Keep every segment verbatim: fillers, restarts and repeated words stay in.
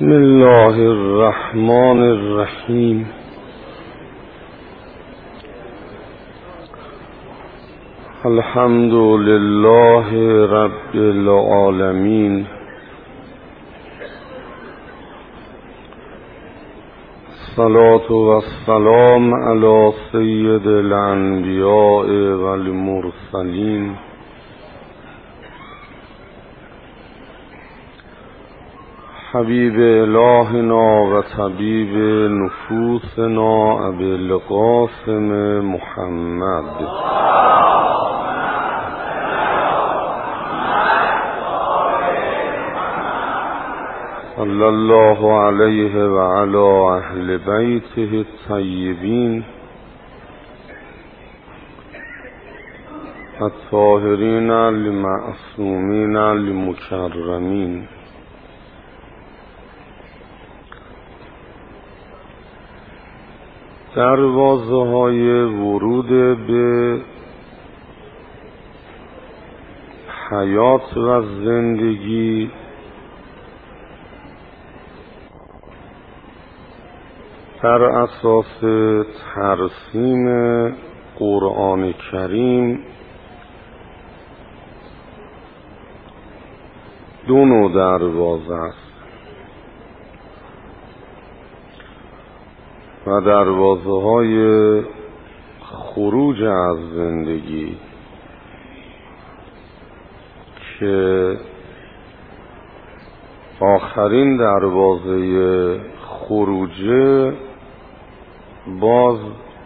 بسم الله الرحمن الرحیم. الحمد لله رب العالمین. الصلاة والسلام علی سید الانبیاء والمرسلین حبیب الهنا و طبیب نفوسنا ابی القاسم محمد صلی الله علیه و علی اهل بیته الطیبین الطاهرین المعصومین المکرمین. دروازه های ورود به حیات و زندگی بر اساس ترسیم قرآن کریم دو نوع دروازه است و دروازه های خروج از زندگی که آخرین دروازه خروجه باز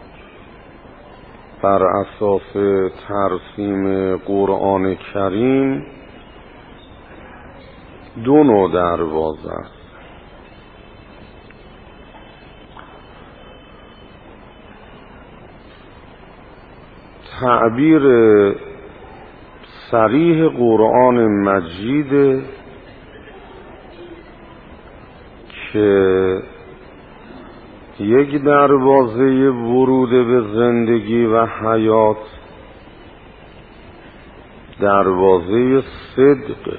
بر اساس ترسیم قرآن کریم دو نوع دروازه است. تعبیر صریح قرآن مجید که یک دروازه ورود به زندگی و حیات دروازه صدق،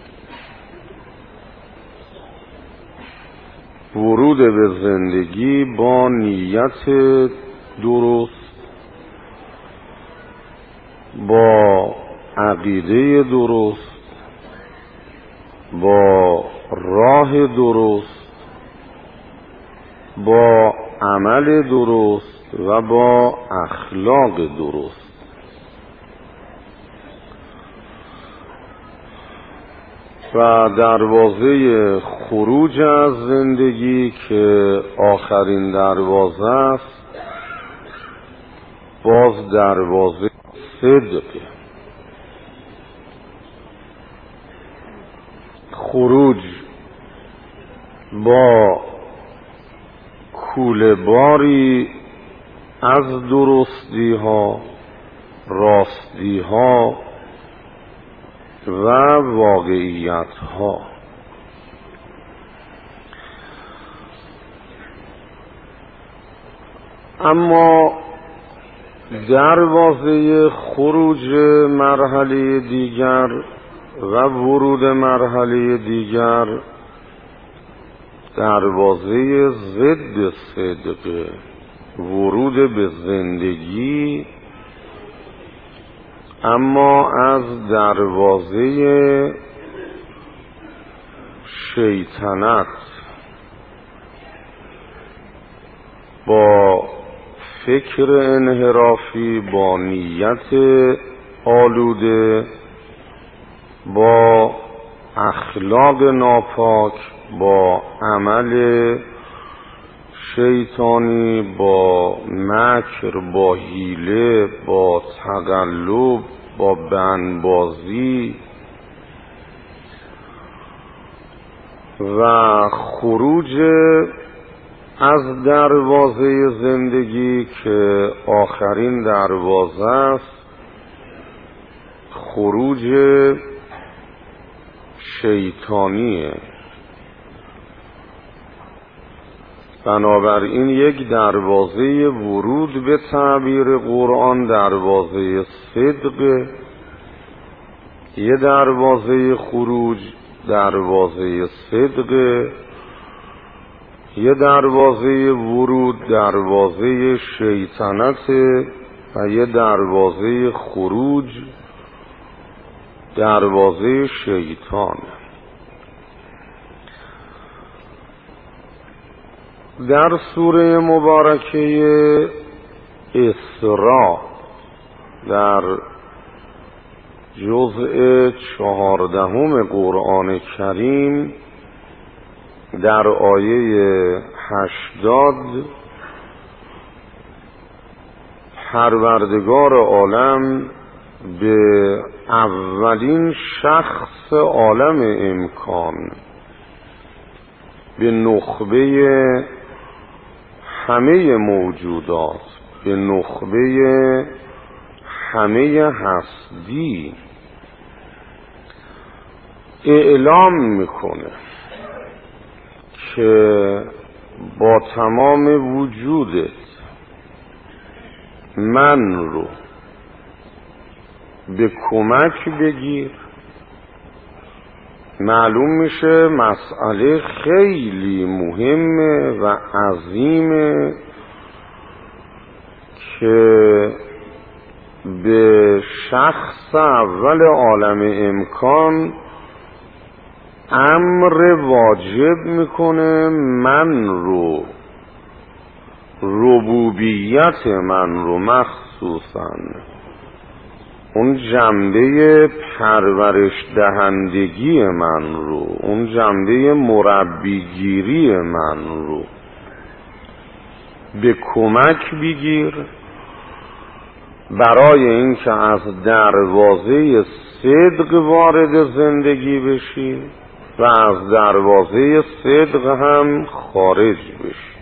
ورود به زندگی با نیت درست، با عقیده درست، با راه درست، با عمل درست و با اخلاق درست. و دروازه خروج از زندگی که آخرین دروازه است باز دروازه صدق، خروج با کوله باری از درستی ها، راستی ها و واقعیت ها. اما دروازه خروج مرحله دیگر و ورود مرحله دیگر دروازه ضد صدق، ورود به زندگی اما از دروازه شیطنت، با فکر انحرافی، با نیت آلوده، با اخلاق ناپاک، با عمل شیطانی، با مکر، با حیله، با تقلب، با بندبازی و خروج از دروازه زندگی که آخرین دروازه است خروج شیطانیه. بنابراین یک دروازه ورود به تعبیر قرآن دروازه صدق، یه دروازه خروج دروازه صدق یه دروازه ورود دروازه شیطنت و یه دروازه خروج دروازه شیطان. در سوره مبارکه اسراء در جزء چهاردهم قرآن کریم در آیه هشتاد پروردگار عالم به اولین شخص عالم امکان، به نخبه همه موجودات، به نخبه همه هستی اعلام میکنه که با تمام وجودت من رو به کمک بگیر. معلوم میشه مسئله خیلی مهمه و عظیمه که به شخص اول عالم امکان امر واجب میکنه من رو، ربوبیت من رو، مخصوصا اون جنبه پرورش دهندگی من رو، اون جنبه مربیگیری من رو به کمک بگیر برای اینکه از دروازه صدق وارد زندگی بشی و از دروازه صدق هم خارج بشی.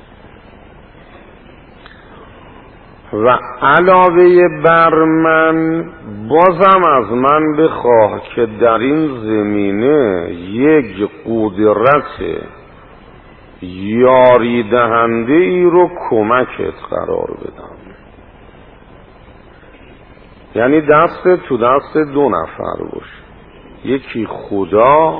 و علاوه بر من بازم از من بخواه که در این زمینه یک قدرت یاری دهنده ای رو کمکت قرار بدم. یعنی دست تو دست دو نفر باشه، یکی خدا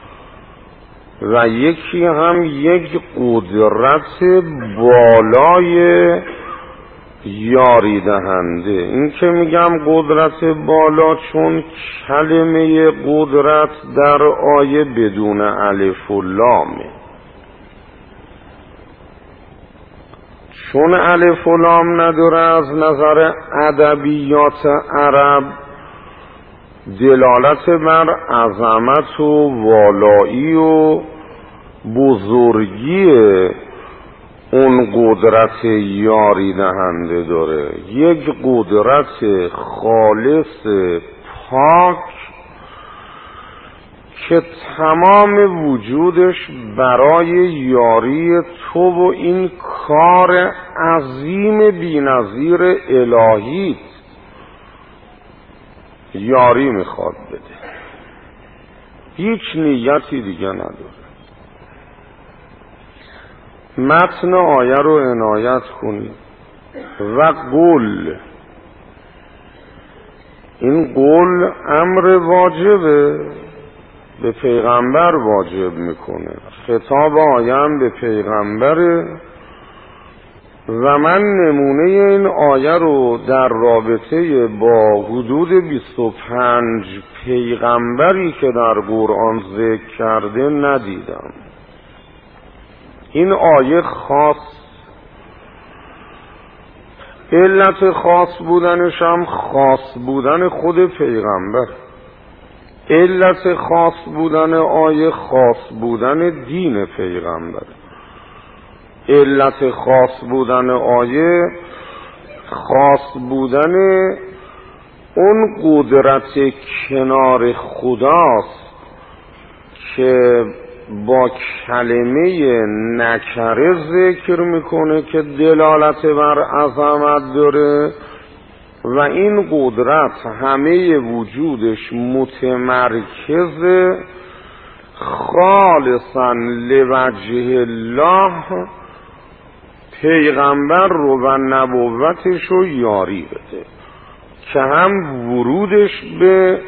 و یکی هم یک قدرت بالای یاری دهنده. این که میگم قدرت بالا چون کلمه قدرت در آیه بدون الف و لامه، چون الف و لام نداره از نظر ادبیات عرب دلالت بر عظمت و والایی و بزرگی اون قدرت یاری دهنده داره. یک قدرت خالص پاک که تمام وجودش برای یاری تو و این کار عظیم بی‌نظیر الهیت یاری میخواد بده، هیچ نیتی دیگه نداره. متن آیه رو عنایت کنید. و قول، این قول امر واجبه، به پیغمبر واجب میکنه. خطاب آیه هم به پیغمبره و من نمونه این آیه رو در رابطه با حدود بیست و پنج پیغمبری که در قرآن ذکر کرده ندیدم. این آیه خاص، علت خاص بودنش هم خاص بودن خود پیغمبر، علت خاص بودن آیه خاص بودن دین پیغمبر، علت خاص بودن آیه خاص بودن اون قدرت کنار خداست که با کلمه نکره ذکر میکنه که دلالت بر عظمت داره و این قدرت همه وجودش متمرکز خالصا لوجه الله پیغمبر رو و نبوتش رو یاری بده که هم ورودش به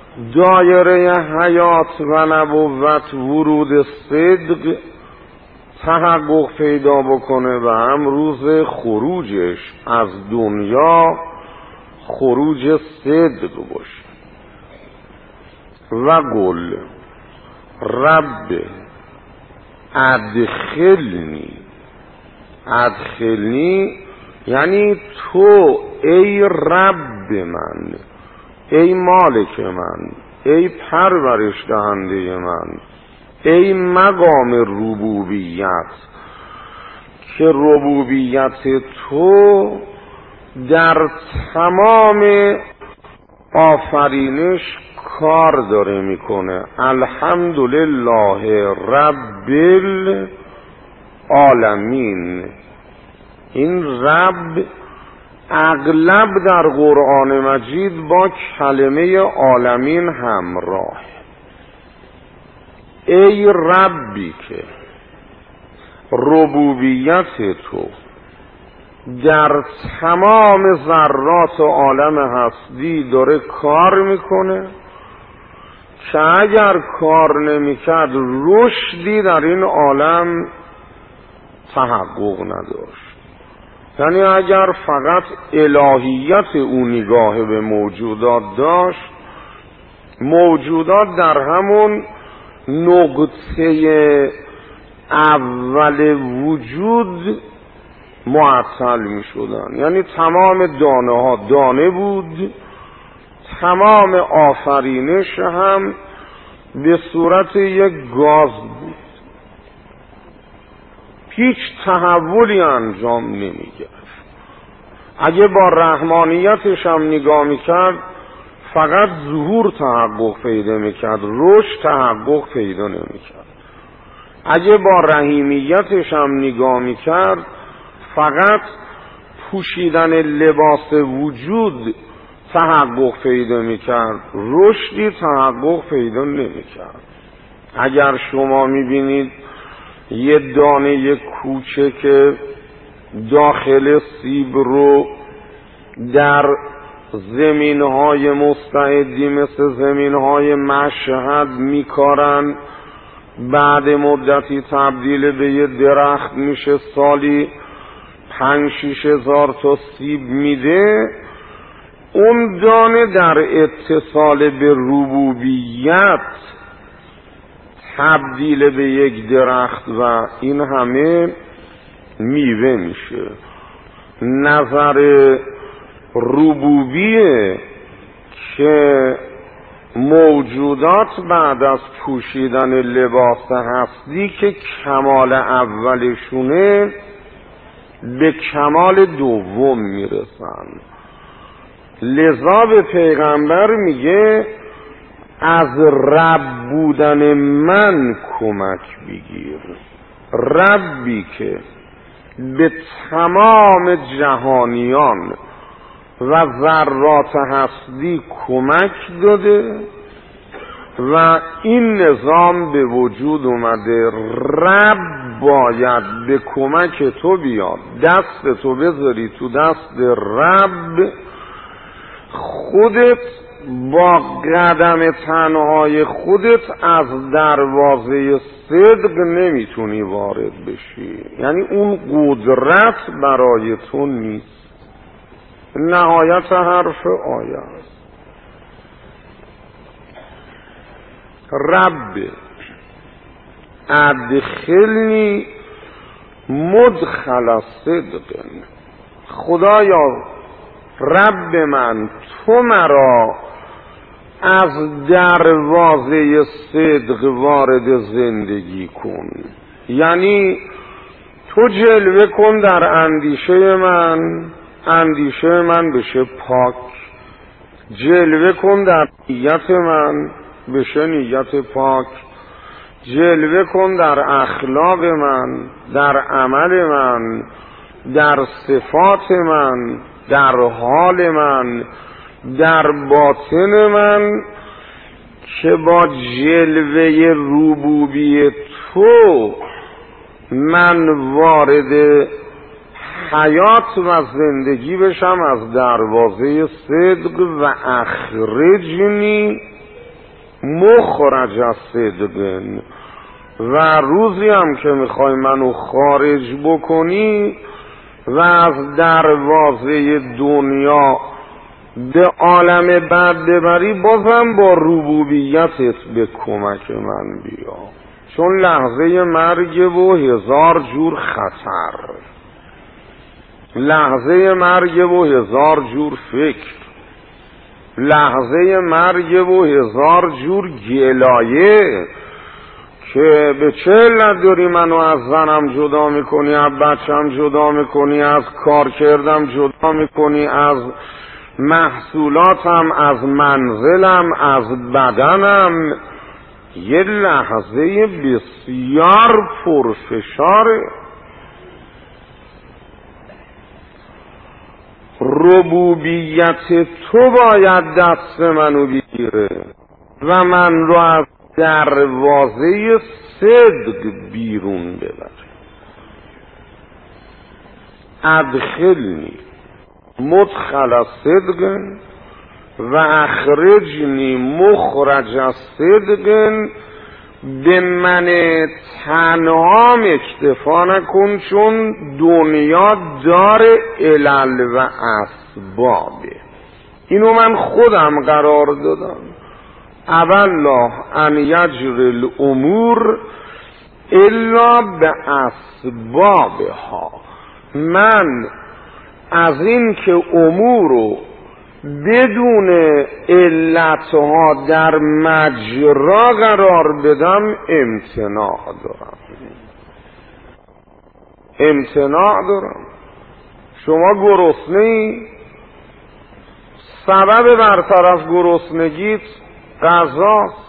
دایره حیات و نبوت ورود صدق تحقق پیدا بکنه و هم روز خروجش از دنیا خروج صدق باشه. و قل رب ادخلنی، ادخلنی یعنی تو ای رب من، ای مالک من، ای پرورش دهنده من، ای مقام ربوبیت که ربوبیت تو در تمام آفرینش کار داره میکنه. الحمدلله رب العالمین. این رب اغلب در قرآن مجید با کلمه عالمین همراه. ای ربی که ربوبیت تو در تمام ذرات عالم هستی داره کار میکنه که اگر کار نمیکرد رشدی در این عالم تحقق نداشت. یعنی اگر فقط الهیت او نگاه به موجودات داشت، موجودات در همون نقطه اول وجود معطل می شدن. یعنی تمام دانه ها دانه بود، تمام آفرینش هم به صورت یک گاز بود، هیچ تحولی انجام نمی گرفت. اگه با رحمانیتش هم نگاه می کرد فقط ظهور تحقق پیدا می کرد، رشد تحقق پیدا نمی کرد. اگه با رحیمیتش هم نگاه می کرد فقط پوشیدن لباس وجود تحقق پیدا می کرد، رشدی تحقق پیدا نمی کرد. اگر شما می بینید یه دانه کوچک داخل سیب رو در زمینهای مستعدی مثل زمینهای مشهد میکارن، بعد مدتی تبدیل به یه درخت میشه، سالی پنج شیش هزار تا سیب میده. اون دانه در اتصال به ربوبیت تبدیل به یک درخت و این همه میوه میشه. نظر ربوبیه که موجودات بعد از پوشیدن لباس هستی که کمال اولشونه به کمال دوم میرسن. لذا به پیغمبر میگه از رب بودن من کمک بگیر. ربی که به تمام جهانیان و ذرات هستی کمک داده و این نظام به وجود اومده. رب باید به کمک تو بیاد، دست تو بذاری تو دست رب، خودت با قدم تنهای خودت از دروازه صدق نمیتونی وارد بشی. یعنی اون قدرت برای تو نیست. نهایت حرف آیه است. رب ادخلنی مدخل صدق. خدایا رب من تو مرا از دروازه صدق وارد زندگی کن. یعنی تو جلوه کن در اندیشه من، اندیشه من بشه پاک. جلوه کن در نیت من بشه نیت پاک. جلوه کن در اخلاق من، در عمل من، در صفات من، در حال من، در باطن من، که با جلوه ربوبی تو من وارد حیات و زندگی بشم از دروازه صدق. و اخرجنی مخرج از صدق، و روزی هم که میخوای منو خارج بکنی و از دروازه دنیا به عالم بعد ببری، بازم با ربوبیتت به کمک من بیا، چون لحظه مرگ و هزار جور خطر، لحظه مرگ و هزار جور فکر، لحظه مرگ و هزار جور گلایه که به چه علت داری منو از زنم جدا میکنی، از بچم جدا میکنی، از کار کردم جدا میکنی، از محصولاتم، از منزلم، از بدنم. یه لحظه بسیار پرفشاره. ربوبیت تو باید دست منو بگیره و من رو از دروازه صدق بیرون ببره. ادخلنی مدخل صدق و اخرجنی مخرج صدق، به من تنها اکتفا نکن، چون دنیا دار علل و اسبابه. اینو من خودم قرار دادم. اولله ان یجری الامور الا به اسبابها. من از این که امورو بدون علتها در مجرا قرار بدم امتناع دارم، امتناع دارم. شما گرسنه‌ای، سبب برطرف گرسنگیت غذاست.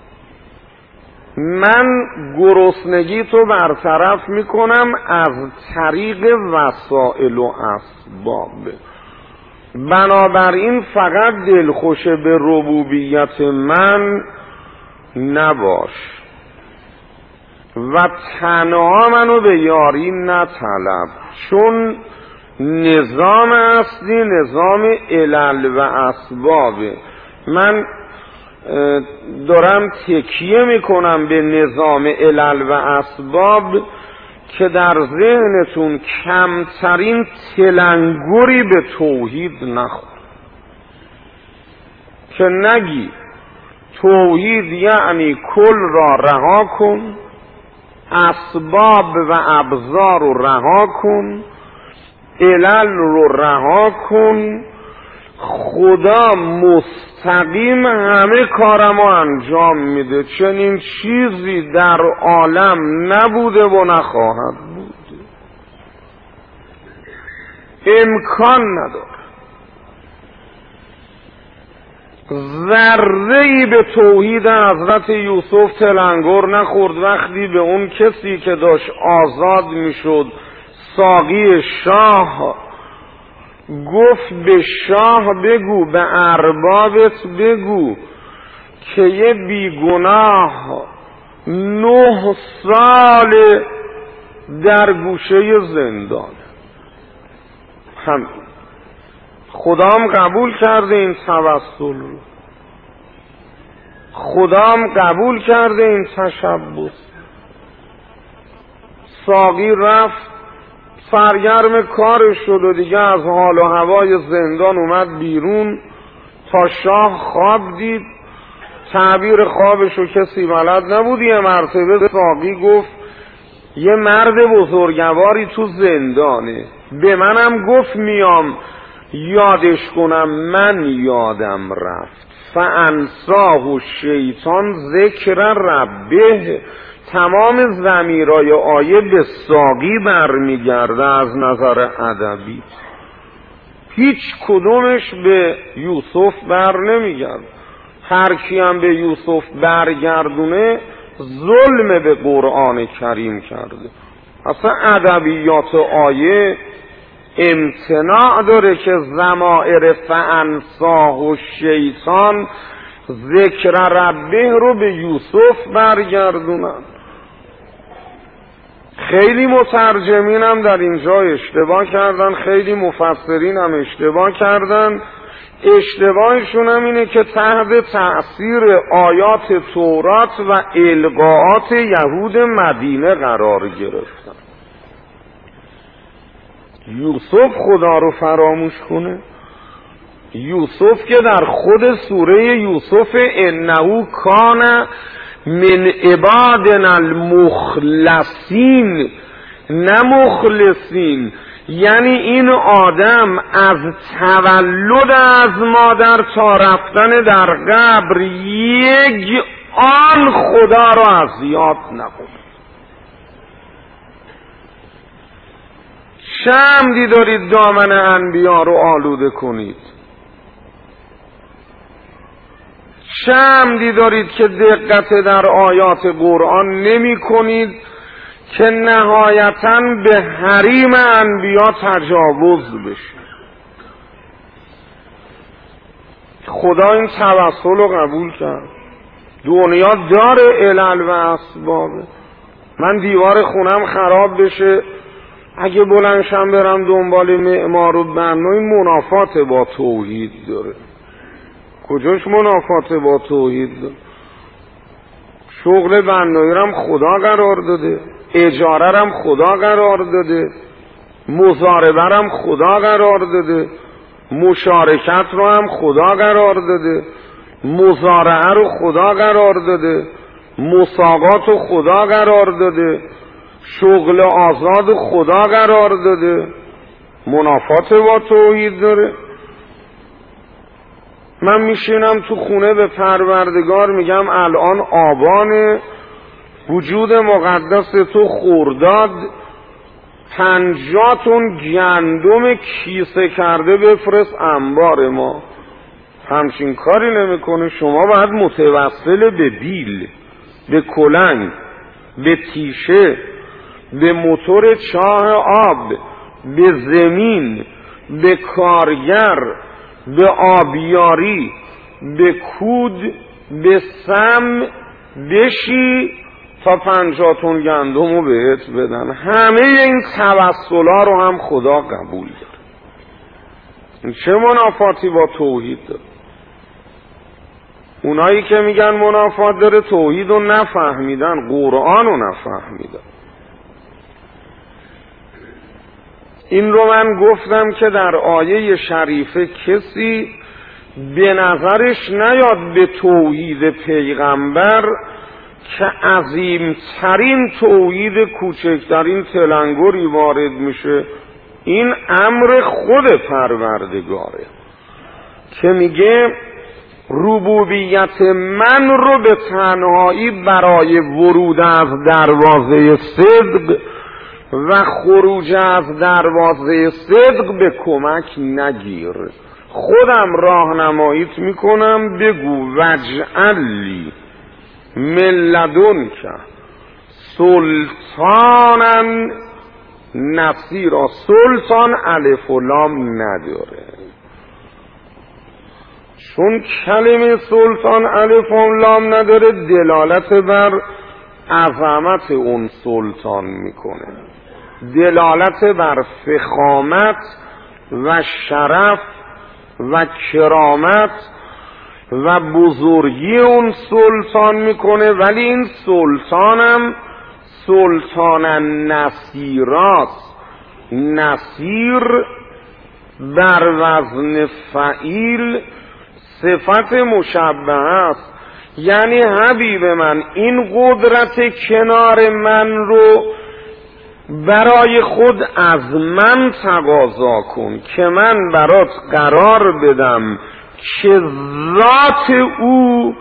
من گرسنگی تو برطرف میکنم از طریق وسائل و اسباب. بنابراین فقط دلخوش به ربوبیت من نباش و تنها منو به یاری نطلب، چون نظام اصلی نظام علل و اسبابه. من دارم تکیه میکنم به نظام علل و اسباب که در ذهنتون کمترین تلنگری به توحید نخور، که نگی توحید یعنی کل را رها کن، اسباب و ابزار رو رها کن، علل رو رها کن، خدا مستقیم همه کارمو انجام میده، چنین چیزی در عالم نبوده و نخواهد بود، امکان نداره. ذره‌ای به توحید حضرت یوسف تلنگر نخورد وقتی به اون کسی که داشت آزاد میشد، ساقی شاه، گفت به شاه بگو، به اربابت بگو که یه بیگناه نه سال در گوشه زندان. هم خدام قبول کرده این توسل رو، خدام قبول کرده این تشبث. ساقی رفت سرگرم کارش شد و دیگه از حال و هوای زندان اومد بیرون تا شاه خواب دید. تعبیر خوابشو کسی بلد نبود. یه مرتبه ساقی گفت یه مرد بزرگواری تو زندانه، به منم گفت میام یادش کنم، من یادم رفت. فانساه الشیطان ذکر ربه. تمام ضمیرای آیه به ساقی برمیگرده از نظر ادبی، هیچ کدومش به یوسف بر نمیگرده. هر کی هم به یوسف برگردونه ظلم به قرآن کریم کرده. اصلا ادبیات آیه امتناع داره که ضمائر فانساه الشیطان ذکر ربه رو به یوسف برگردونن. خیلی مترجمین هم در اینجا اشتباه کردن، خیلی مفسرین هم اشتباه کردن. اشتباهشون هم اینه که تحت تأثیر آیات تورات و القاءات یهود مدینه قرار گرفتن. یوسف خدا رو فراموش کنه؟ یوسف که در خود سوره یوسف انه کان من عبادنا المخلصین، نه مخلصین، یعنی این آدم از تولد از مادر تا رفتن در قبر یک آن خدا را از یاد نبود. چه عمدی دارید دامن انبیا رو آلوده کنید؟ چه عمدی دارید که دقت در آیات قرآن نمی کنید که نهایتاً به حریم انبیا تجاوز بشه؟ خدا این توسل رو قبول کرد. دنیا داره علل و اسباب. من دیوار خونم خراب بشه، اگه بلندشم برم دنبال معمار و بنا، این منافات با توحید داره. کجاش منافات با توحید داره؟ شغل بنایی رم خدا قرار داده، اجاره رم خدا قرار داده، مضاربه رم خدا قرار داده، مشارکت رو هم خدا قرار داده، مزارعه رو خدا قرار داده، مساقات رو خدا قرار داده، شغل آزاد خدا قرار داده. منافات با توحید داره؟ من میشینم تو خونه به پروردگار میگم الان آبان، وجود مقدس تو خرداد، پنجاتون گندم کیسه کرده بفرست انبار ما. همچین کاری نمیکنه. شما باید متوسل به بیل، به کلنگ، به تیشه، به موتور چاه آب، به زمین، به کارگر، به آبیاری، به کود، به سم بشی تا پنجاتون گندم رو بهت بدن. همه این توسلا رو هم خدا قبول داره. چه منافاتی با توحید داره؟ اونایی که میگن منافات داره توحید رو نفهمیدن، قرآن رو نفهمیدن. این رو من گفتم که در آیه شریفه کسی به نظرش نیاد به توحید پیغمبر که عظیمترین توحید کوچکترین تلنگری وارد میشه. این امر خود پروردگاره که میگه ربوبیت من رو به تنهایی برای ورود از دروازه صدق و خروج از دروازه صدق به کمک نگیر. خودم راهنماییت میکنم. بگو وجعلی من لدنک سلطانا نصیرا. سلطان الف و لام نداره، چون کلمه سلطان الف و لام نداره دلالت بر عظمت اون سلطان میکنه، دلالت بر فخامت و شرف و کرامت و بزرگی اون سلطان میکنه. ولی این سلطانم سلطان نصیراست. نصیر بر وزن فعیل صفت مشبه است، یعنی حبیب من این قدرت کنار من رو برای خود از من تقاضا کن که من برات قرار بدم که ذات او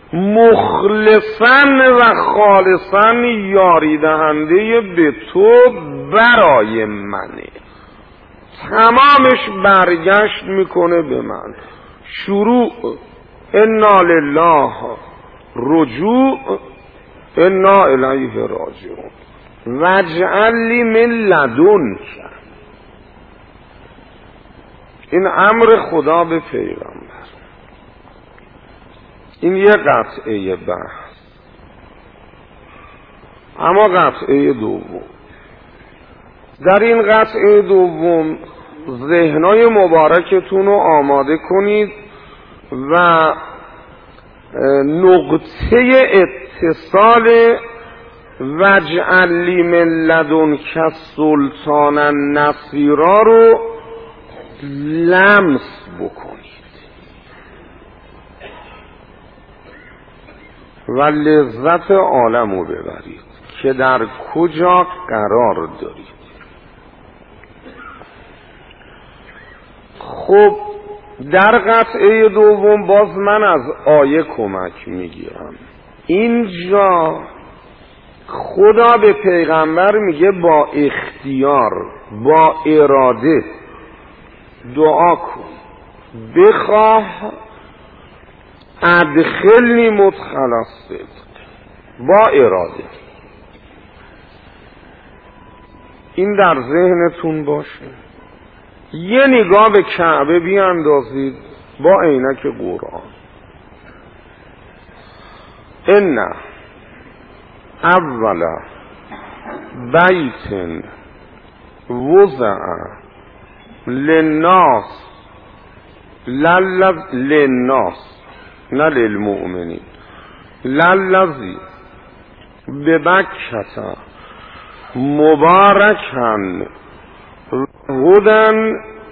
مخلصاً و خالصاً یاری دهنده به تو برای منه. تمامش برگشت میکنه به من. شروع انا لله، رجوع انا الیه راجعون. واجعل لی من لدنک، این امر خدا به پیغمبر. این یه قطعه بحث. اما قطعه دوم، در این قطعه دوم ذهنای مبارکتون رو آماده کنید و نقطه اتصال واجعل لی من لدنک سلطانا نصیرا رو لمس بکنید و لذت عالم رو ببرید که در کجا قرار دارید. خب در قطعه دوم باز من از آیه کمک میگیرم. اینجا خدا به پیغمبر میگه با اختیار، با اراده دعا کن، بخواه ادخلنی مدخل الصدق، با اراده. این در ذهنتون باشه. یه نگاه به کعبه بیاندازید با عینک قرآن. ان اول بیت وضع للناس للناس نه للمؤمنین للذی ببکة مبارکا هدی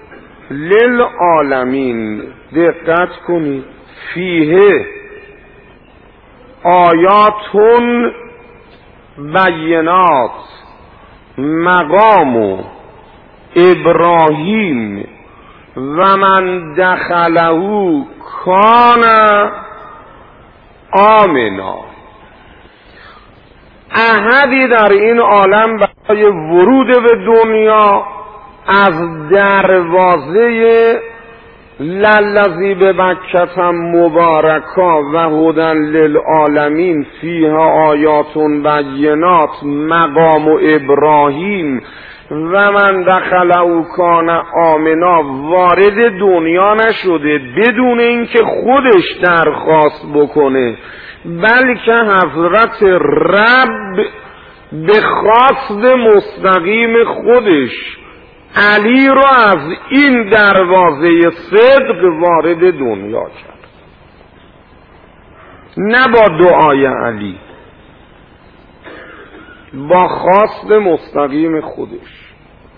للعالمین. دقت کنید، فیه آیاتون بینات مقام ابراهیم و من دخله کان آمنا. احدی در این عالم برای ورود به دنیا از دروازه للذی ببکة مبارکا و هدی للعالمین فیها آیات بینات مقام ابراهیم و من دخله کان آمنا وارد دنیا نشده بدون اینکه خودش درخواست بکنه، بلکه حضرت رب به خواست مستقیم خودش علی رو از این دروازه صدق وارد دنیا کرد، نه با دعای علی، با خواست مستقیم خودش.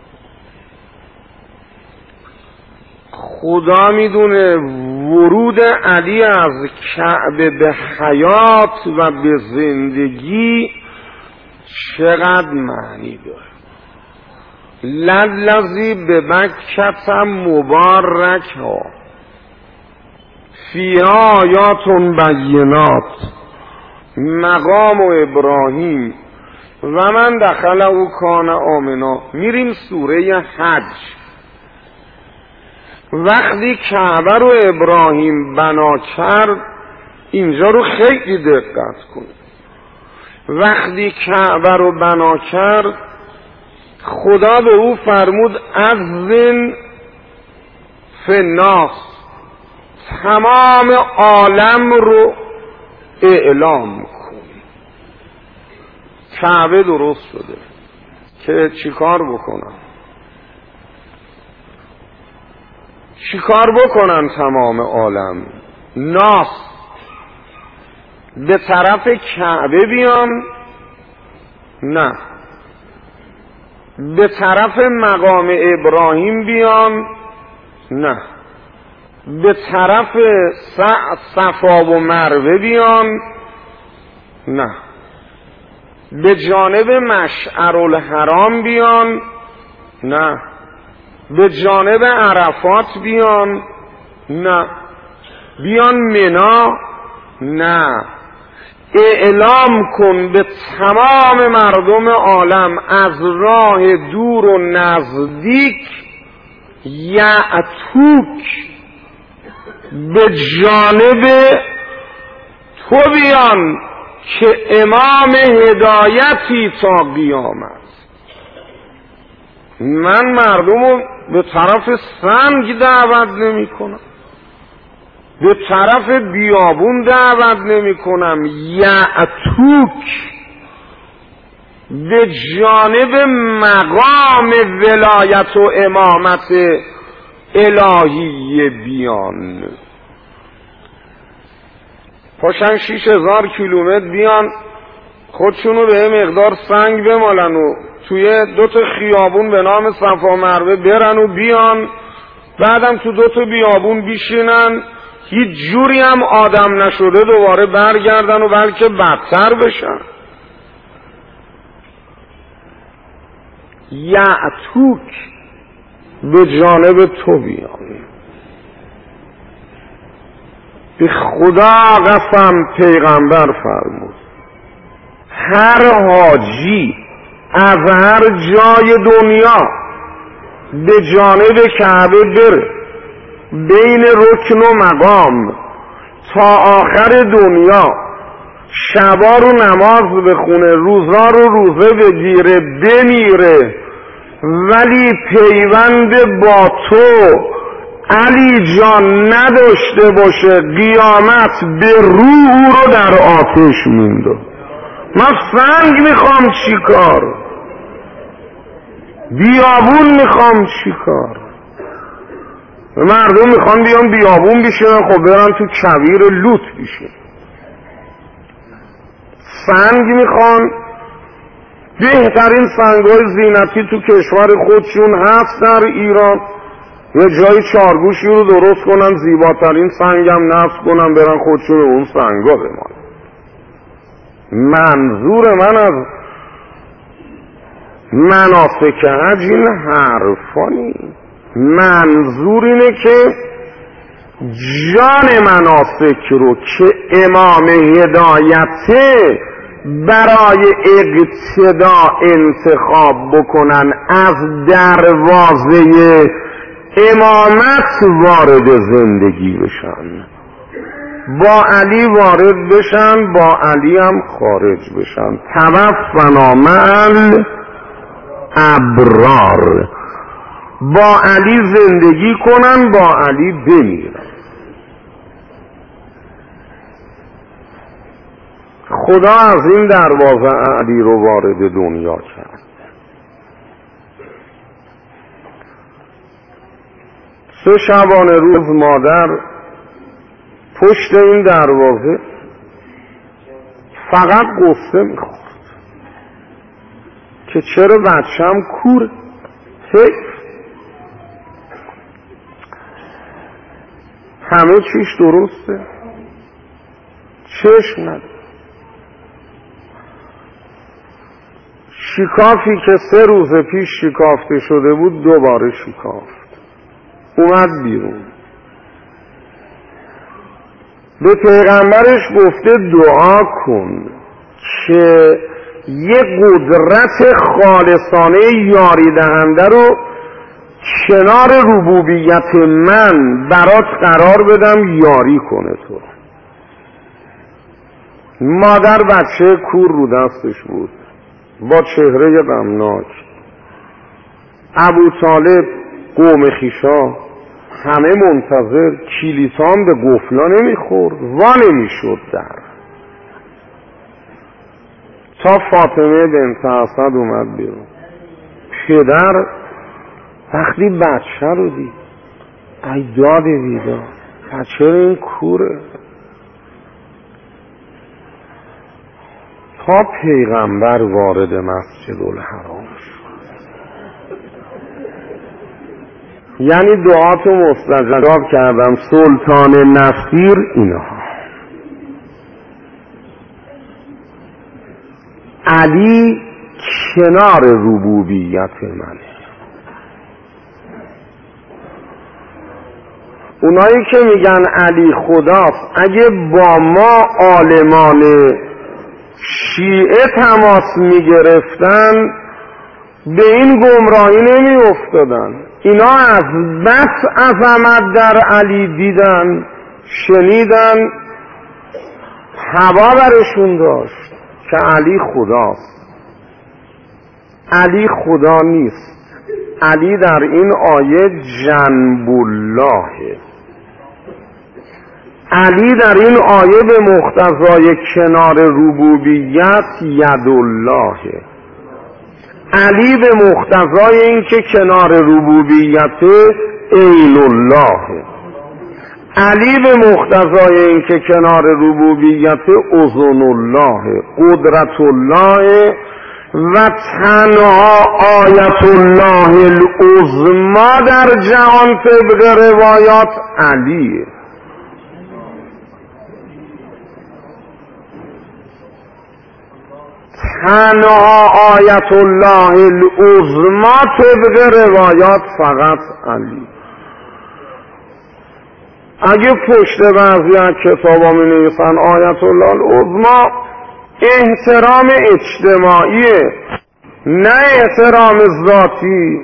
خدا میدونه ورود علی از کعبه به حیات و به زندگی چقدر معنی داره. للذی ببکة مبارکا فیها آیات بینات مقام ابراهیم و من دخله کان آمنا. میریم سوره حج. وقتی کعبه رو ابراهیم بنا کرد، اینجا رو خیلی دقت کنید، وقتی کعبه رو بنا کرد خدا به او فرمود اذن فی الناس، تمام عالم رو اعلام کن. کعبه درست شده که چیکار بکنن؟ چیکار بکنن تمام عالم؟ ناس به طرف کعبه بیان؟ نه. به طرف مقام ابراهیم بیان؟ نه. به طرف صفا و مروه بیان؟ نه. به جانب مشعر الحرام بیان؟ نه. به جانب عرفات بیان؟ نه. بیان منا؟ نه. اعلام کن به تمام مردم عالم از راه دور و نزدیک یعتوک به جانب تو بیان که امام هدایتی تا قیامت. من مردم رو به طرف سنگ دعوت نمی کنم، به طرف بیابون دعوت نمی کنم. یعتوک به جانب مقام ولایت و امامت الهی بیان. پاشن شیش هزار کیلومتر بیان خودشونو به یه مقدار سنگ بمالن و توی دو تا خیابون به نام صفا مروه برن و بیان، بعدم تو دو تا بیابون بیشینن، هیچ جوری هم آدم نشده دوباره برگردن و بلکه بدتر بشن. یعتوک به جانب تو بیان. به خدا قسم پیغمبر فرمود هر حاجی از هر جای دنیا به جانب کعبه بره، بین رکن و مقام تا آخر دنیا، شبا رو نماز بخونه، روزا رو روزه بگیره، بمیره، ولی پیوند با تو علی جان نداشته باشه، قیامت به روح رو در آتش میندازه. من سنگ میخوام چیکار؟ بیابون میخوام چیکار؟ مردم میخوان بیان بیابون بشینن، خب برن تو کویر لوت بشین. سنگ میخوان، بهترین سنگای زینتی تو کشور خودشون هست در ایران، یه جای چارگوشی رو درست کنن، زیباترین سنگم نصب کنن، برن خودشون اون سنگا بمان. منظور من از مناسک حج این حرفا نیست. منظور اینه که جان مناسک رو که امام هدایته برای اقتدا انتخاب بکنن، از دروازه امامت وارد زندگی بشن، با علی وارد بشن، با علی هم خارج بشن. توفنا مع الابرار، با علی زندگی کنن، با علی بمیرن. خدا از این دروازه علی رو وارد دنیا کرد. سه شبانه روز مادر پشت این دروازه فقط قصه میخورد که چرا بچم کور، حیف، همه چیش درسته، چشم نداره. شکافی که سه روز پیش شکافته شده بود دوباره شکافت، اومد بیرون. به پیغمبرش گفته دعا کن که یه قدرت خالصانه یاری دهنده رو کنار ربوبیت من برات قرار بدم، یاری کنه تو. مادر بچه کور رو دستش بود با چهره غمناک. ابو طالب، قوم خیشا همه منتظر، کلیسان به قفلا نمیخورد، وا نمیشد در، تا فاطمه بنت اسد اومد بیرون. پدر وقتی بچه رو دید ای داد بیدار، بچه رو این کوره. تا پیغمبر وارد مسجد الحرام شد، یعنی دعاتو مستجاب کردم. سلطان نصیر اینها، علی کنار ربوبیت منه. اونایی که میگن علی خداست، اگه با ما عالمان شیعه تماس میگرفتن به این گمراهی نمی افتادن. اینا از بس عظمت در علی دیدن، شنیدن، هوا برشون داشت که علی خداست. علی خدا نیست. علی در این آیه جنب اللهه. علی در این آیه به مقتضای کنار ربوبیت ید اللهه. علی به مقتضای این که کنار ربوبیت عین الله، علی به مقتضای این که کنار ربوبیت اذن الله، قدرت الله و تنها آیت الله العظما در جهان طبق روایات علیه. تنها آیت الله العظما طبق روایات فقط علی. اگه پشت بعضی از کتابا می نویسن آیت الله العظما، احترام اجتماعیه نه احترام ذاتی.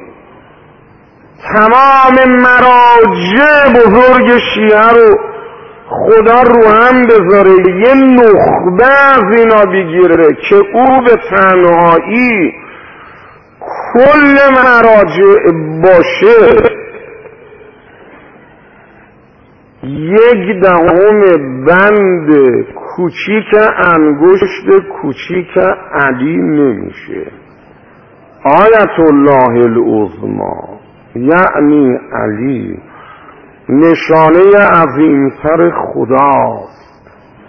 تمام مراجع بزرگ شیعه رو خدا رو هم بذاره یه نخبه از اینا بگیره که او به تنهایی کل مراجع باشه، یک دهم بند کوچیک انگشت کوچیک علی نمیشه. آیت الله العظما یعنی علی نشانه عظیمتر خداست.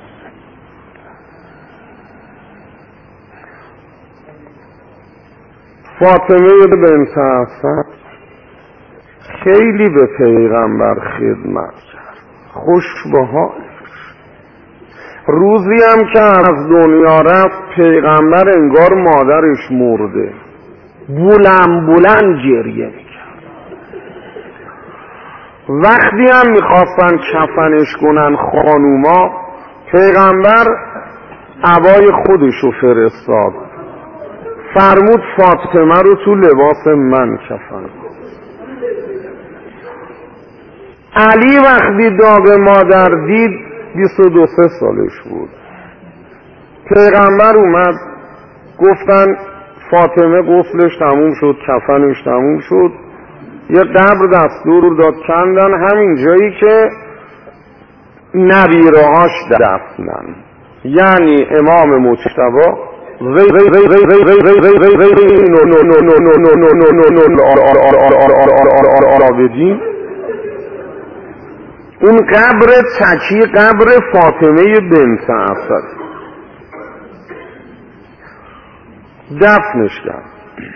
فاطمه بنت اسد خیلی به پیغمبر خدمت کرد، خوش به حالش. روزی هم که از دنیا رفت پیغمبر انگار مادرش مرده، بلند بلند گریه میکرد. وقتی هم میخواستن کفنش کنن خانوما، پیغمبر عبای خودشو فرستاد، فرمود فاطمه رو تو لباس من کفن. علی وقتی داغ مادر دید بیست و دو سه سالش بود. پیغمبر اومد، گفتن فاطمه غسلش تموم شد، کفنش تموم شد، یه قبر دستور داد کندن همین جایی که نبیرهاش دفنن، یعنی امام مجتبی بدین اون قبر تکی قبر فاطمه بنت اسد دفنش کرد،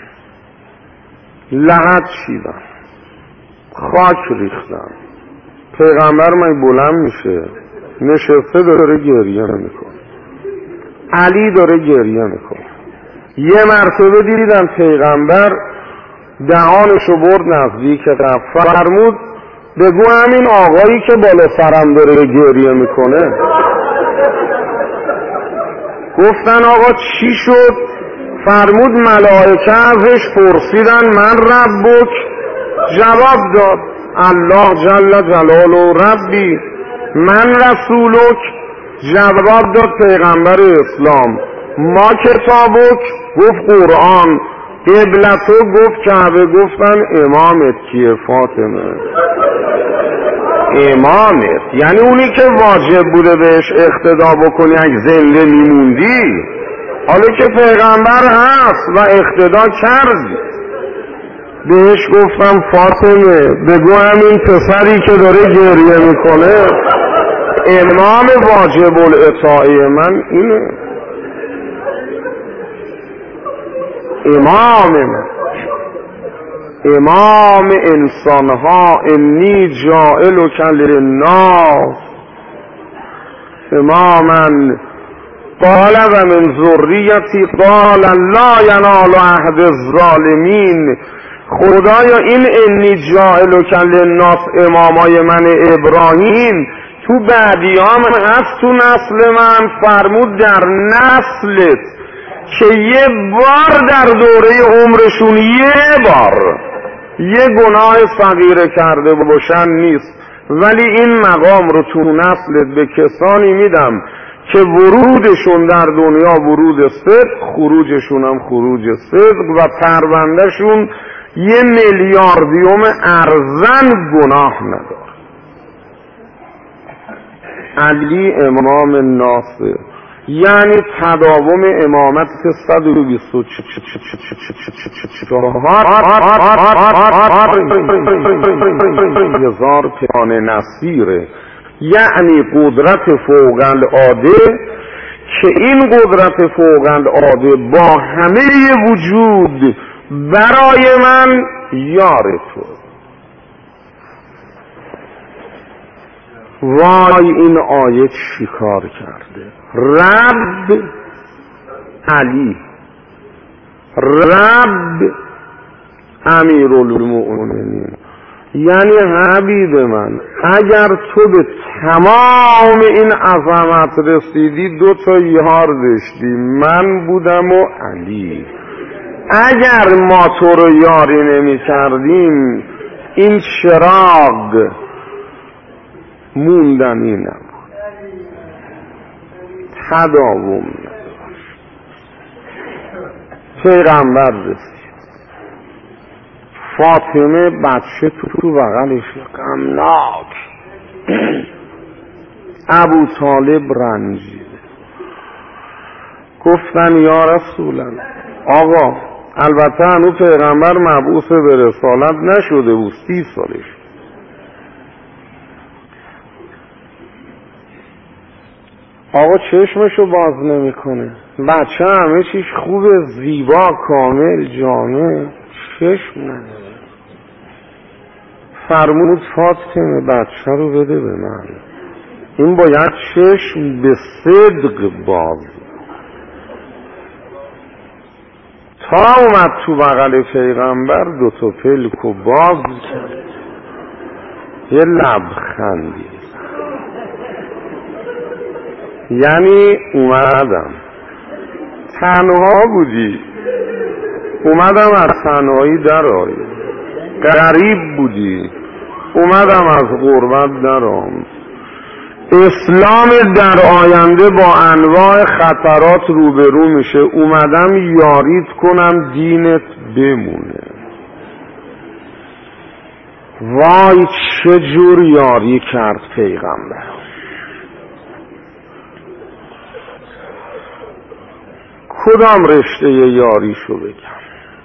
لحد چیدن، خاک ریختن. پیغمبر من بلند میشه، نشسته داره گریه میکنه، علی داره گریه میکنه. یه مرتبه دیدن پیغمبر دهانشو برد نزدیک قبر، فرمود بگو همین آقایی که بالا سرم داره گریه میکنه. گفتن آقا چی شد؟ فرمود ملائکه ازش پرسیدن من ربک، جواب داد الله جل جلاله ربی، من رسولک، جواب داد پیغمبر اسلام، ما کتابک، گفت قرآن، قبلتو گفت کعبه، گفتن امامت کیه؟ فاطمه. امامت یعنی اونی که واجب بوده بهش اقتدا بکنی اگه زنده میموندی، حالا که پیغمبر هست و اقتدا کردی. بهش گفتم فاطمه بگو همین پسری که داره گریه میکنه امام واجب الاطاعه من اینه، امام من، امام انسانها، انی جائلک للناس اماما قال و من ذریتی قال لا ینال عهد الظالمین. خدایا این انی جائلک للناس امامای من ابراهیم تو بعدیام هست تو نسل من، فرمود در نسلت که یه بار در دوره عمرشون یه بار یه گناه صغیره کرده باشن نیست، ولی این مقام رو تو نسلت به کسانی میدم که ورودشون در دنیا ورود صدق، خروجشون هم خروج صدق و پروندهشون یه میلیاردیوم ارزن گناه نداره. علی امام ناصر یعنی تداوم امامت که صد و بیست و هزار پیان نصیره، یعنی قدرت فوق العاده که این قدرت فوق العاده با همه وجود برای من یار تو. وای این آیه چی کار کرده؟ رب علی، رب امیرالمؤمنین، یعنی حبیب من اگر تو به تمام این عظمت رسیدی دو تا یار داشتی، من بودم و علی. اگر ما تو رو یاری نمی کردیم این چراغ موندنی نبود، تداوم نداشت. پیغمبر رسید، فاطمه بچه تو تو بغلش غمناک، ابو طالب رنجید. گفتن یا رسول الله، آقا البته هنوز پیغمبر مبعوث به رسالت نشده بود، سی سالش. آقا چشمشو باز نمیکنه، بچه همه چیش خوبه، زیبا، کامل، جامع، چشم نداره. فرمود فاطمه بچه رو بده به من، این باید چشم به صدق باز. تا اومد تو بغل پیغمبر دو تا پلکو باز کرد، یه لبخندی، یعنی اومدم، تنها بودی، اومدم از تنهایی در آی، غریب بودی، اومدم از غربت درام. اسلام در آینده با انواع خطرات روبرو میشه، اومدم یاریت کنم دینت بمونه. وای چه جور یاری کرد پیغمبر. کدام رشته یاریشو بگم؟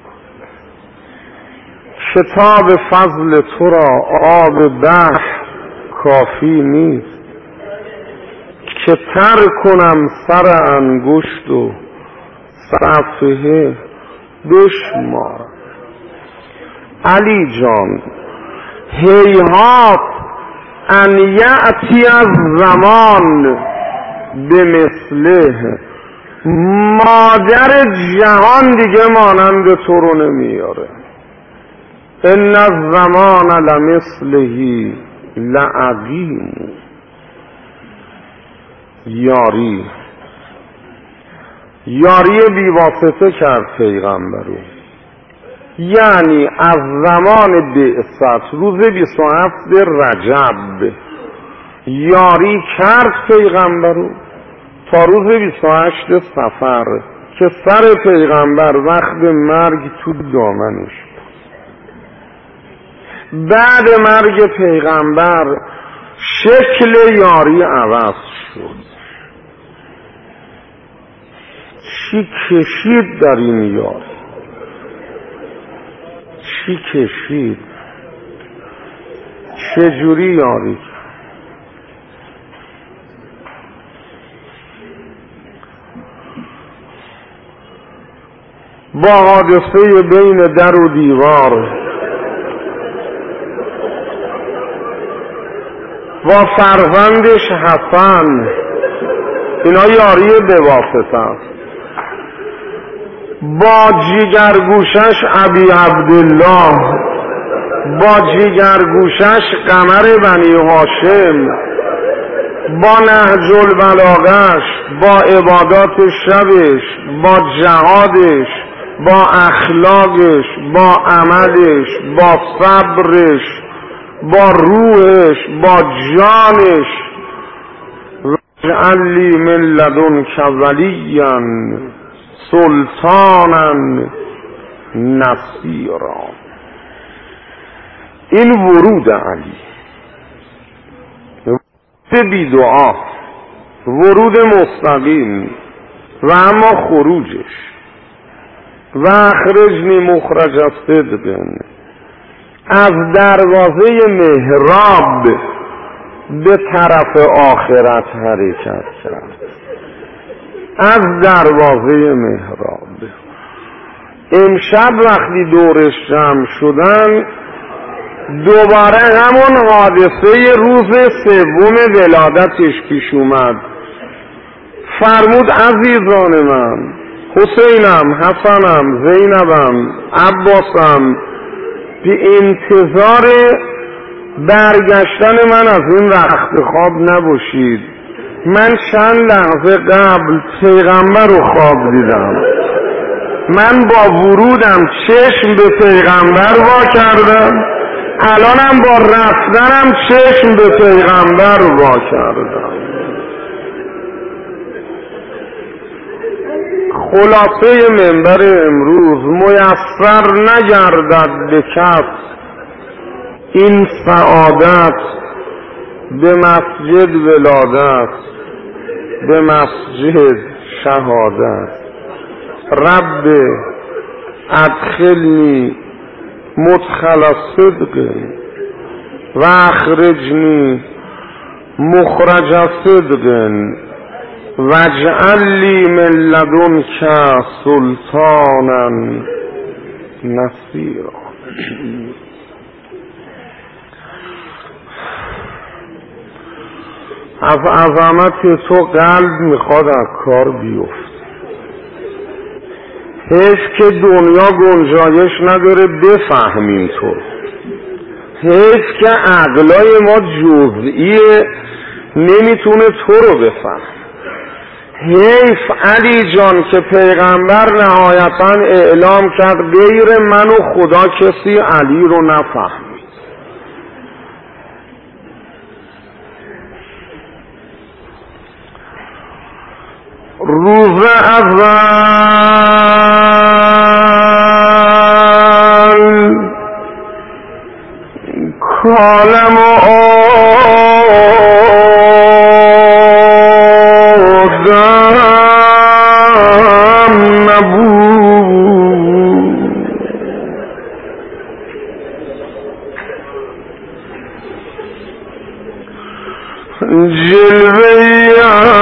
کتاب فضل تو را آب بحر کافی نیست که تر کنم سر انگشت و صفحه بشمارم. علی جان هیهات ان یأتی از زمان به مثله، مادر جهان دیگه مانند تو رو نمیاره. ان الزمان لمثلهی لعقیم. یاری یاری بیواسطه کرد پیغمبرو، یعنی از زمان بعثت روز بیست و هفت رجب یاری کرد پیغمبرو تا روز بیست و هشت صفر که سر پیغمبر وقت مرگ تو دامنش. بعد مرگ پیغمبر شکل یاری عوض شد. چی کشید در این یاری؟ چی کشید؟ چجوری یاری؟ با حادثه بین در و دیوار، با فرزندش حسن، اینا یاری به واسطه است. با جیگرگوشش ابی عبدالله، با جیگرگوشش قمر بنی هاشم، با نهج البلاغش، با عبادات شبش، با جهادش، با اخلاقش، با عملش، با صبرش، با روحش، با جانش. واجعل لی من لدنک ولیا سلطانا نصیرا. این ورود علی بی دعا، ورود مستقیم و اما خروجش و اخرجنی مخرج صدق، از دروازه محراب به طرف آخرت حرکت کرد، از دروازه محراب. امشب وقتی دورش جمع شدن دوباره همون حادثه روز سوم ولادتش پیش اومد. فرمود عزیزان من، حسینم، حسنم، زینبم، عباسم، به انتظار برگشتن من از این رخت خواب نباشید. من چند لحظه قبل پیغمبر رو خواب دیدم. من با ورودم چشم به پیغمبر وا کردم، الانم با رفتنم چشم به پیغمبر وا کردم. خلاصه منبر امروز، میسر نگردد به کس این سعادت به مسجد ولادت، به مسجد شهادت. رب ادخلنی مدخل صدق و اخرجنی مخرج صدق واجعل لی من لدنک سلطانا نصیرا. از عظمت تو قلب میخواد از کار بیفت. حیف که دنیا گنجایش نداره بفهمیم تو، حیف که عقلای ما جزئیه نمیتونه تو رو بفهم. حیف علی جان که پیغمبر نهایتا اعلام کرد غیر من و خدا کسی علی رو نفهمید. روز اول کالم و آدم نبود، جلوه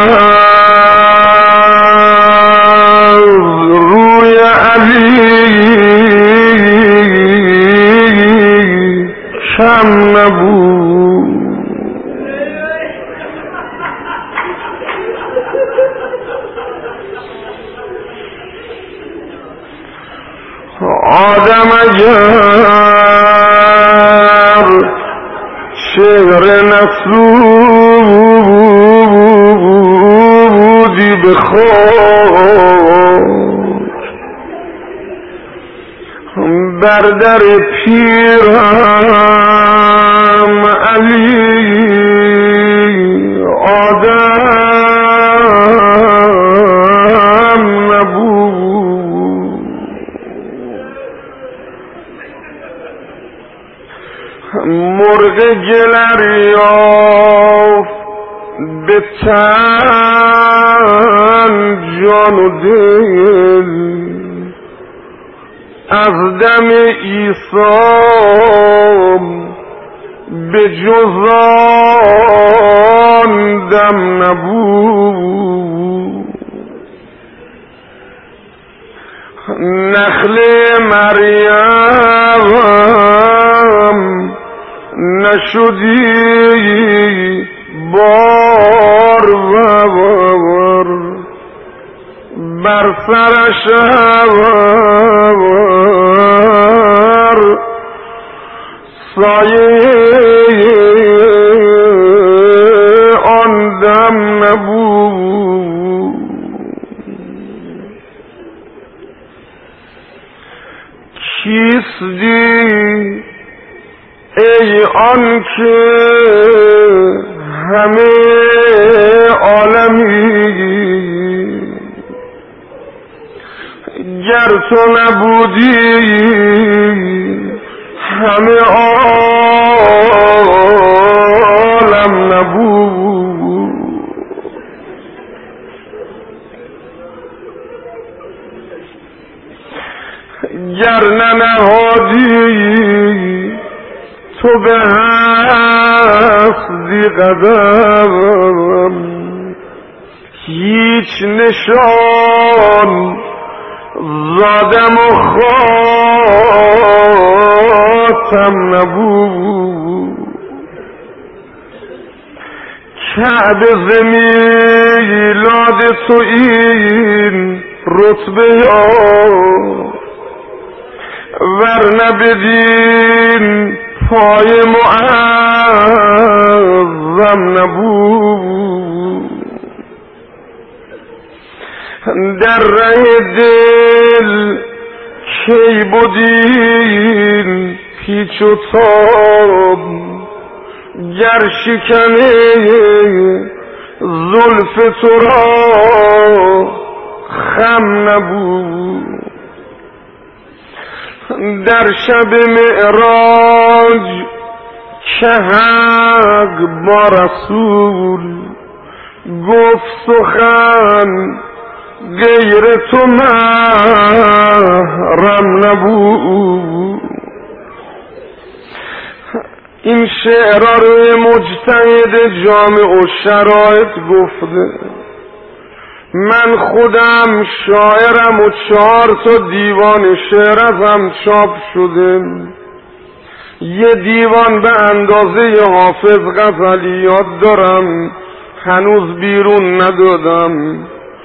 روی علی کم نبود. آدم اگر چهره نسودی به خود بر در پیرم علی آدم نبود. مرغ گلریاف به تن جان و دل از دم عیسی به جز آن دم نبود. نخل مریم نشدی بار و بار بر سرش هوار سایه آن دم نبود. کیستی ای آن که همه عالمی، گر تو نبودی همه عالم نبود. گر ننهادی تو به هستی قدم هیچ نشان زادم و خاتم نبود کعبه ز میلاد تو این رتبه ها ورنه بدین پای معظم نبود در ره دل کی بودین پیچ و تاب گر شکنه زلف تو را خم نبود در شب معراج که حق با رسول گفت سخن غیر تو محرم نبود این شعرها روی مجتهد جامع و شرایط گفته من خودم شاعرم و چهار تا دیوان شعر ازم چاپ شده یه دیوان به اندازه حافظ غزلیات دارم هنوز بیرون ندادم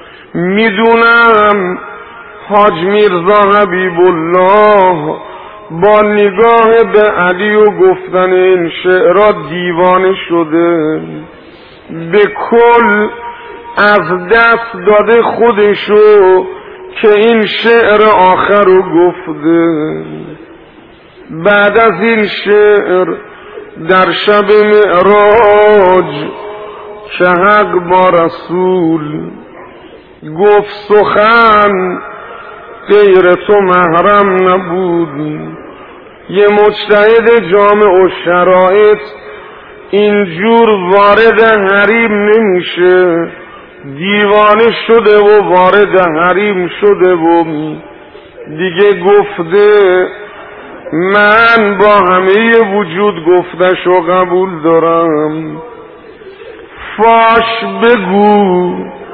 میدونم حاج میرزا حبیب الله با نگاه به علی و گفتن این شعرها دیوانه شده به کل از دست داده خودشو که این شعر آخر رو گفته بعد از این شعر در شب معراج که حق با رسول گفت سخن غیر تو محرم نبود یه مجتهد جامع و شرایط اینجور وارد حریم نمیشه دیوانه شده و وارد حریم شده و دیگه گفته من با همه وجود گفتش و قبول دارم فاش بگو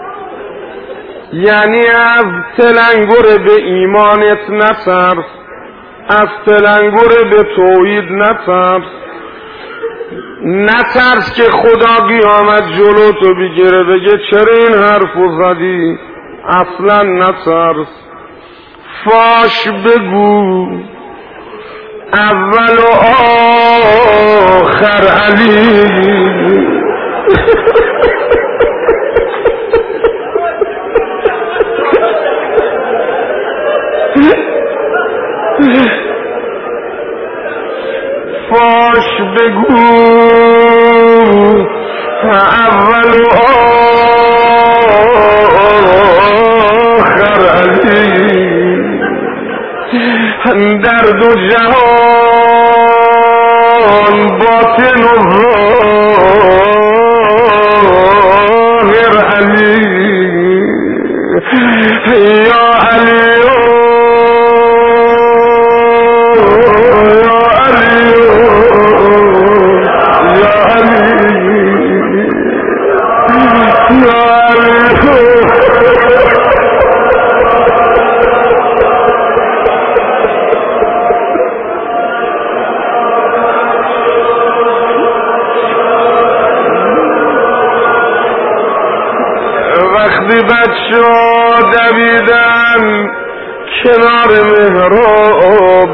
یعنی از تلنگر به ایمانت نترس از تلنگر به توحید نترس نترس که خدا قیامت جلو تو بگیره بگه چرا این حرفو زدی اصلا نترس فاش بگو اول و آخر علی فاش بگو اول و آخر علی در دو جهان باطن و ظاهر علی یا علی بچه دویدن کنار محراب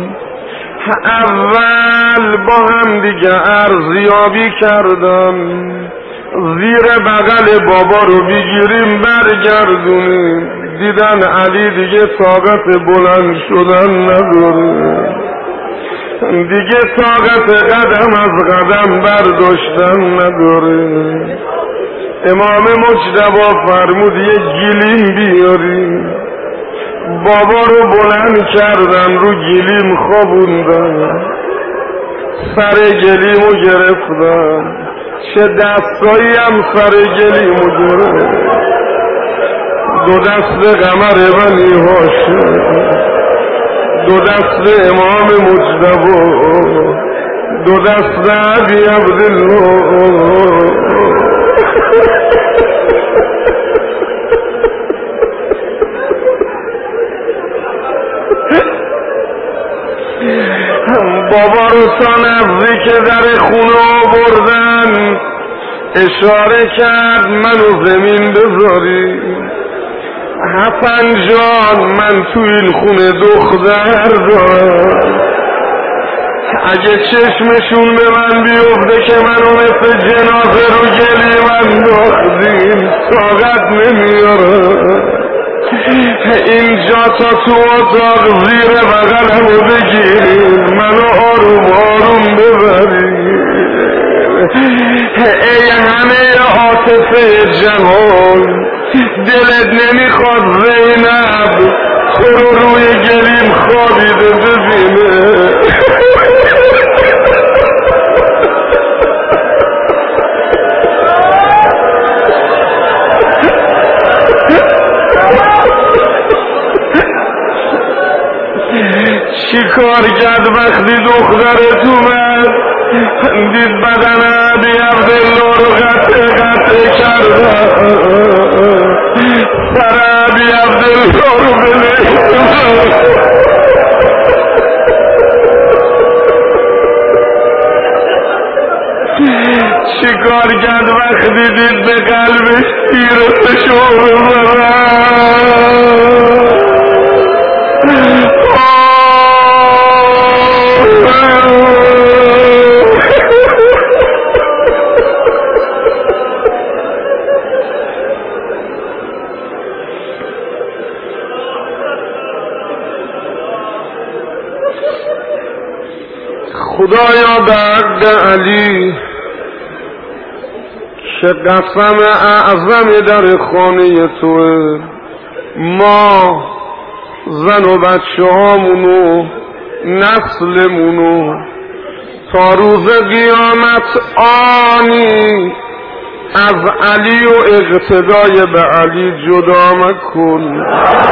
اول با هم دیگه ارزیابی کردم زیر بغل بابا رو بگیریم برگردونیم دیدن علی دیگه طاقت بلند شدن نداره دیگه طاقت قدم از قدم برداشتن نداره امام مجتبی فرمود یه گلیم بیاریم بابا رو بلند کردن رو گلیم خوابوندن سر گلیمو گرفتن چه دستایی هم سر گلیمو گرفت دو دست قمر بنی هاشم دو دست امام مجتبی، دو دست علی عبدالله. بابا رو تا نزدیک در خونه بردن، اشاره کرد منو زمین بذاری. حسن جان من تو این خونه دختر دارم، اگه چشمشون به من بیفته که منو مثل جنازه رو گلیم انداختیم طاقت نمیارم. اینجا تا تو اتاق زیر بغلمو بگیر، منو آروم آروم ببرید. ای همه عاطفه جهان، دلت نمیخواد زینب تو رو روی گلیم خوابیده ببینه؟ چی کار کرد وقتی دخترت اومد دید بدن علی عبدالله رو قطع قطع کرد، سر علی عبدالله رو بله. چی کار کرد وقتی دید به قلبش تیر فشار بزنن؟ خدایا به عهد علی که قسم اعظم در خانه توه، ما زن و بچه هامونو نسلمونو تا روز قیامت آنی از علی و اقتدای به علی جدا مکن.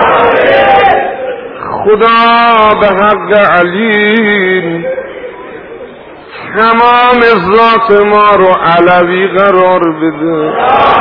خدا به حق علی تمام ذات ما رو علوی قرار بده.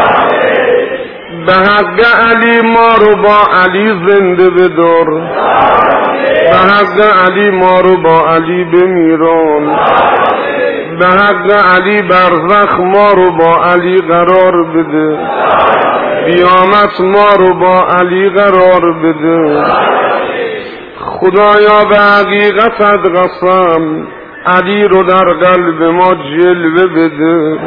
به حق علی ما رو با علی زنده بدار. به حق علی ما رو با علی بمیران. به حق علی برزخ ما رو با علی قرار بده. قیامت ما رو با علی قرار بده. خدایا به حقیقتت قسم علی رو در قلب ما جلوه بده.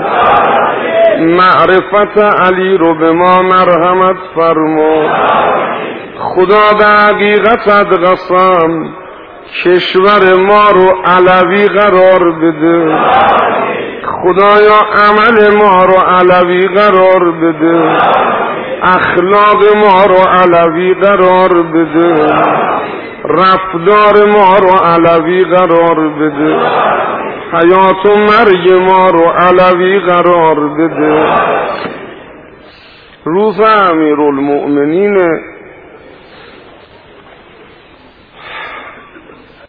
معرفت علی رو به ما مرحمت فرما. خدا به حقیقتت قسم کشور ما رو علوی قرار بده. خدایا عمل ما رو علوی قرار بده. اخلاق ما رو علوی قرار بده. رفتار ما رو علوی قرار بده. حیات و مرگ ما رو علوی قرار بده. روز امیرالمؤمنین